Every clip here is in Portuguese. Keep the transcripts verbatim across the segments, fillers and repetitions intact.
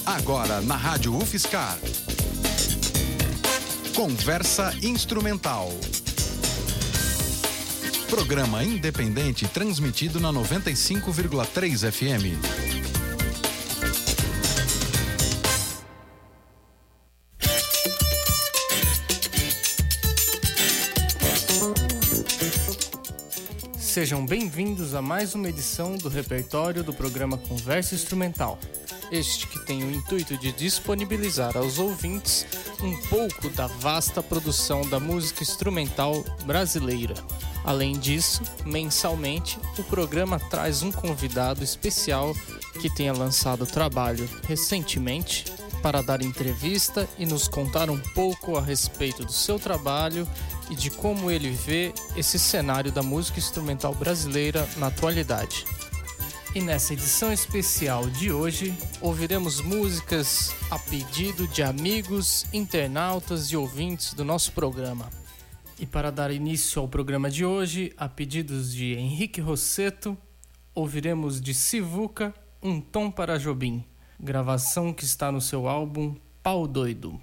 Agora na Rádio UFSCar. Conversa Instrumental. Programa independente transmitido na noventa e cinco vírgula três F M. Sejam bem-vindos a mais uma edição do repertório do programa Conversa Instrumental. Este que tem o intuito de disponibilizar aos ouvintes um pouco da vasta produção da música instrumental brasileira. Além disso, mensalmente, o programa traz um convidado especial que tenha lançado trabalho recentemente para dar entrevista e nos contar um pouco a respeito do seu trabalho e de como ele vê esse cenário da música instrumental brasileira na atualidade. E nessa edição especial de hoje, ouviremos músicas a pedido de amigos, internautas e ouvintes do nosso programa. E para dar início ao programa de hoje, a pedidos de Henrique Rosseto, ouviremos de Sivuca, Um Tom para Jobim, gravação que está no seu álbum Pau Doido.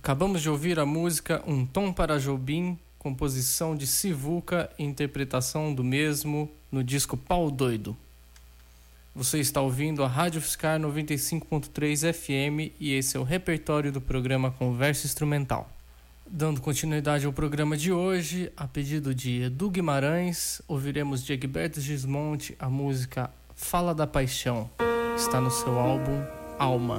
Acabamos de ouvir a música Um Tom para Jobim, composição de Sivuca e interpretação do mesmo no disco Pau Doido. Você está ouvindo a Rádio Fiscar noventa e cinco ponto três F M e esse é o repertório do programa Conversa Instrumental. Dando continuidade ao programa de hoje, a pedido de Edu Guimarães, ouviremos de Egberto Gismonti a música Fala da Paixão. Está no seu álbum Alma.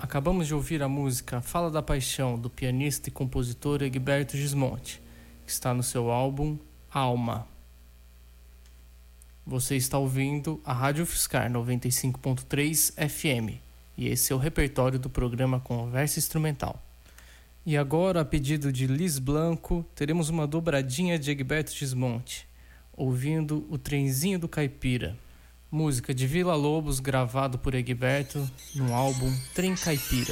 Acabamos de ouvir a música Fala da Paixão, do pianista e compositor Egberto Gismonti, que está no seu álbum Alma. Você está ouvindo a Rádio UFSCar noventa e cinco ponto três F M, e esse é o repertório do programa Conversa Instrumental. E agora, a pedido de Liz Blanco, teremos uma dobradinha de Egberto Gismonti, ouvindo O Trenzinho do Caipira, música de Vila Lobos gravado por Egberto no álbum Trem Caipira.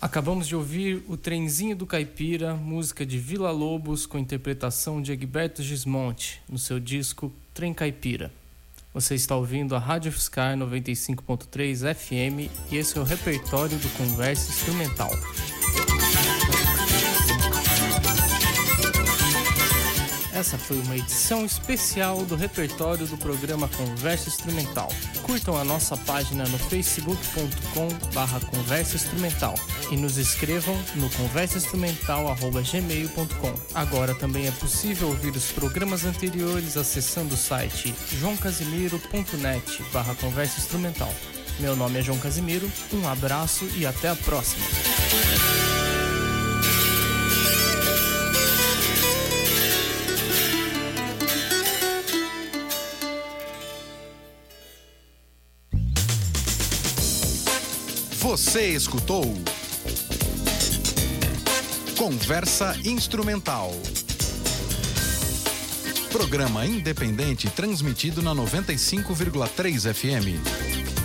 Acabamos de ouvir o Trenzinho do Caipira, música de Vila Lobos com interpretação de Egberto Gismonte, no seu disco Trem Caipira. Você está ouvindo a Rádio Fiscar noventa e cinco ponto três F M e esse é o repertório do Conversa Instrumental. Essa foi uma edição especial do repertório do programa Conversa Instrumental. Curtam a nossa página no facebook ponto com barra conversa instrumental e nos escrevam no conversa instrumental arroba gmail ponto com. Agora também é possível ouvir os programas anteriores acessando o site joão casimiro ponto net barra conversa instrumental. Meu nome é João Casimiro, um abraço e até a próxima. Você escutou Conversa Instrumental. Programa independente transmitido na noventa e cinco vírgula três F M.